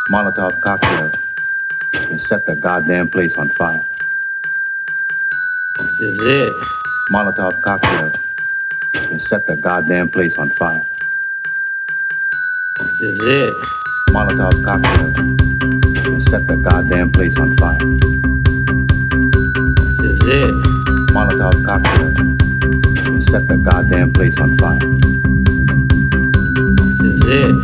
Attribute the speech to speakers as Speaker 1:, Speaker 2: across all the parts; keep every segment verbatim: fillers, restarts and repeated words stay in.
Speaker 1: Molotov cocktail and set the goddamn place on fire.
Speaker 2: This is it.
Speaker 1: Molotov cocktail and set the goddamn place on fire.
Speaker 2: This is it.
Speaker 1: Molotov cocktail and set the goddamn place on fire.
Speaker 2: This is it.
Speaker 1: Molotov cocktail and set the goddamn place on fire.
Speaker 2: This is it.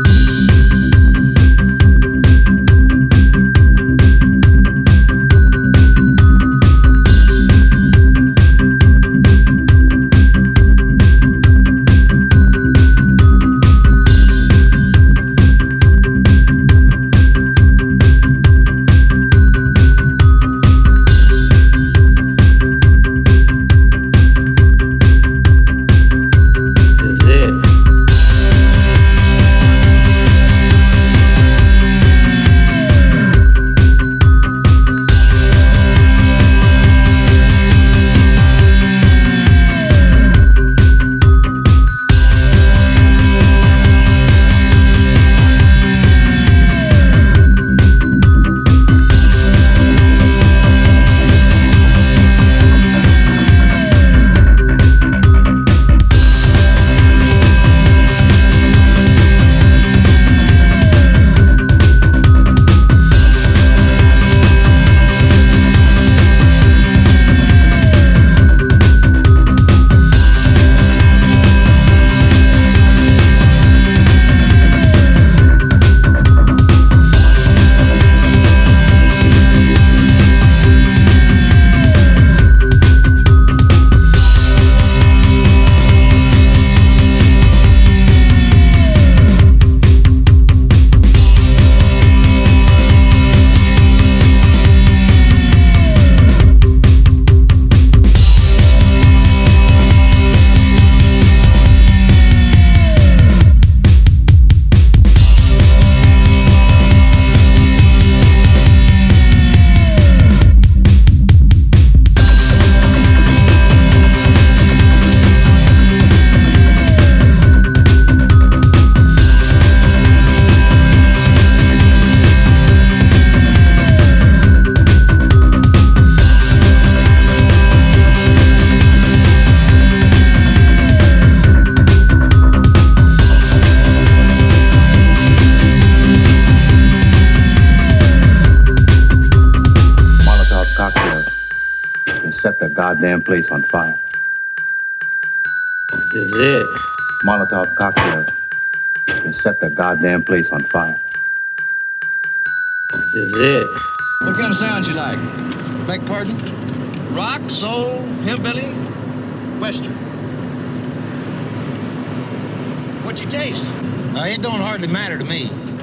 Speaker 1: Set the goddamn place on fire.
Speaker 2: This is it.
Speaker 1: Molotov cocktail and set the goddamn place on fire.
Speaker 2: This is it.
Speaker 3: What kind of sounds you like? Beg pardon? Rock, soul, hillbilly, western. What you taste? Uh, it don't hardly matter to me.